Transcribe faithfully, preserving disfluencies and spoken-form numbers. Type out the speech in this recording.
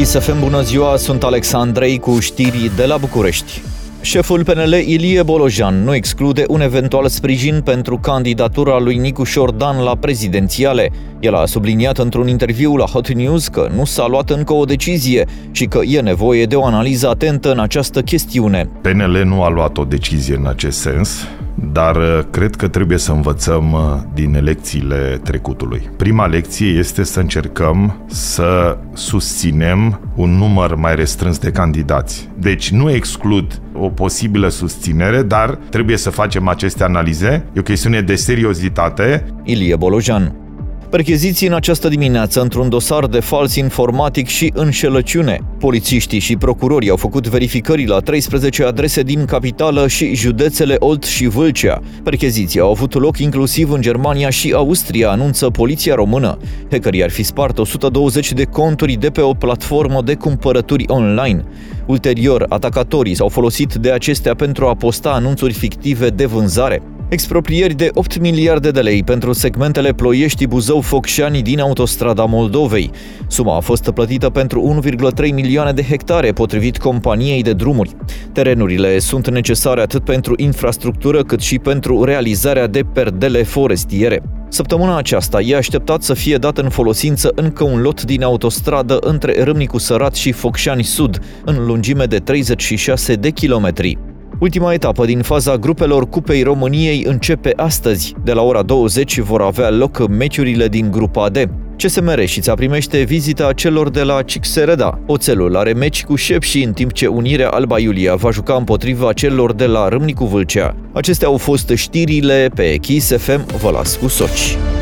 Kiss F M, bună ziua, sunt Alex Andrei cu știri de la București. Șeful P N L, Ilie Bolojan, nu exclude un eventual sprijin pentru candidatura lui Nicu Șordan la prezidențiale. El a subliniat într-un interviu la Hot News că nu s-a luat încă o decizie și că e nevoie de o analiză atentă în această chestiune. P N L nu a luat o decizie în acest sens, dar cred că trebuie să învățăm din lecțiile trecutului. Prima lecție este să încercăm să susținem un număr mai restrâns de candidați. Deci nu exclud o posibilă susținere, dar trebuie să facem aceste analize. E o chestiune de seriozitate. Ilie Bolojan. Percheziții în această dimineață într-un dosar de fals informatic și înșelăciune. Polițiștii și procurorii au făcut verificări la treisprezece adrese din capitală și județele Olt și Vâlcea. Percheziții au avut loc inclusiv în Germania și Austria, anunță poliția română. Hackerii ar fi spart o sută douăzeci de conturi de pe o platformă de cumpărături online. Ulterior, atacatorii s-au folosit de acestea pentru a posta anunțuri fictive de vânzare. Exproprieri de opt miliarde de lei pentru segmentele Ploiești-Buzău-Focșani din autostrada Moldovei. Suma a fost plătită pentru unu virgulă trei milioane de hectare, potrivit companiei de drumuri. Terenurile sunt necesare atât pentru infrastructură cât și pentru realizarea de perdele forestiere. Săptămâna aceasta e așteptat să fie dat în folosință încă un lot din autostradă între Râmnicu Sărat și Focșani Sud, în lungime de treizeci și șase de kilometri. Ultima etapă din faza grupelor Cupei României începe astăzi. De la ora douăzeci vor avea loc meciurile din grupa D. C S M Reșița primește vizita celor de la Cixereda. Oțelul are meci cu Șepși, în timp ce Unirea Alba Iulia va juca împotriva celor de la Râmnicu Vâlcea. Acestea au fost știrile pe Kiss F M. Vă las cu soci.